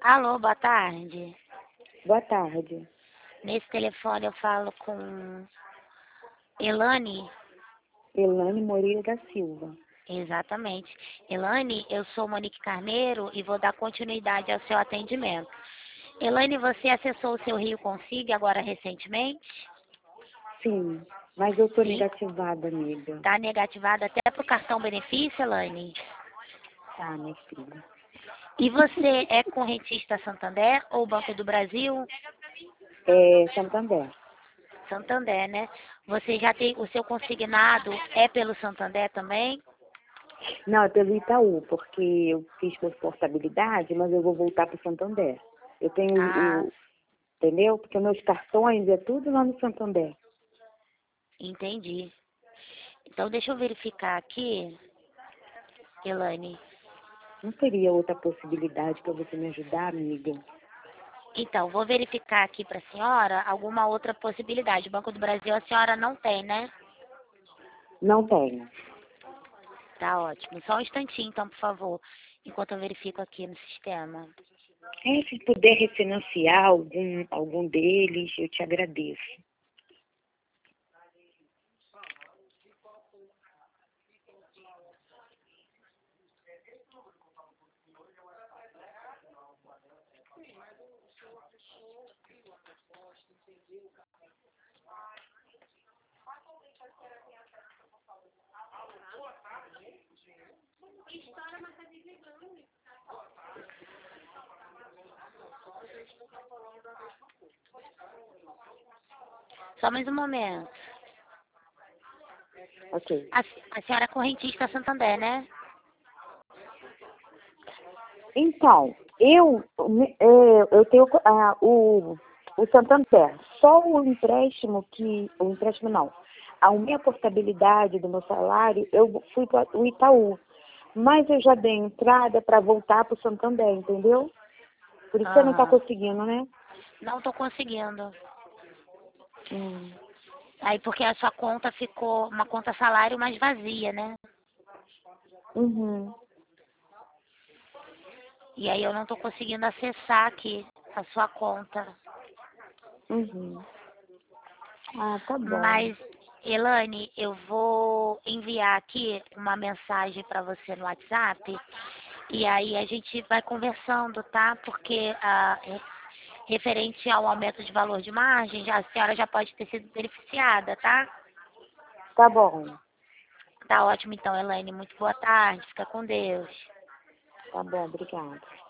Alô, boa tarde. Boa tarde. Nesse telefone eu falo com Elane. Elane Moreira da Silva. Exatamente. Elane, eu sou Monique Carneiro e vou dar continuidade ao seu atendimento. Elane, você acessou o seu Rio Consigo agora recentemente? Sim, mas eu tô Sim. negativada, amiga. Está negativada até para o cartão benefício, Elane? Tá, minha filha. E você é correntista Santander ou Banco do Brasil? É Santander. Santander, né? Você já tem o seu consignado é pelo Santander também? Não, é pelo Itaú, porque eu fiz por portabilidade, mas eu vou voltar pro Santander. Eu tenho Ah, entendeu? Porque meus cartões é tudo lá no Santander. entendi. Então deixa eu verificar aqui, Elane. Não teria outra possibilidade para você me ajudar, amiga? Então, vou verificar aqui para a senhora alguma outra possibilidade. O Banco do Brasil a senhora não tem, né? Não tenho. Tá ótimo. Só um instantinho, então, por favor, enquanto eu verifico aqui no sistema. Se puder refinanciar algum deles, eu te agradeço. Só mais um momento. Ok. A senhora é correntista Santander, né? Então, eu tenho o Santander. Só o empréstimo não. A minha portabilidade do meu salário, eu fui para o Itaú. Mas eu já dei entrada para voltar para o Santander, entendeu? Por isso você não está Aham. conseguindo, né? Não estou conseguindo. Hum. Aí porque a sua conta ficou uma conta salário mais vazia, né? Uhum. E aí eu não estou conseguindo acessar aqui a sua conta. Uhum. Ah, tá bom. Mas, Elane, eu vou enviar aqui uma mensagem para você no WhatsApp e aí a gente vai conversando, tá? Porque referente ao aumento de valor de margem, a senhora já pode ter sido beneficiada, tá? Tá bom. Tá ótimo então, Elane. Muito boa tarde. Fica com Deus. Tá bom, obrigada.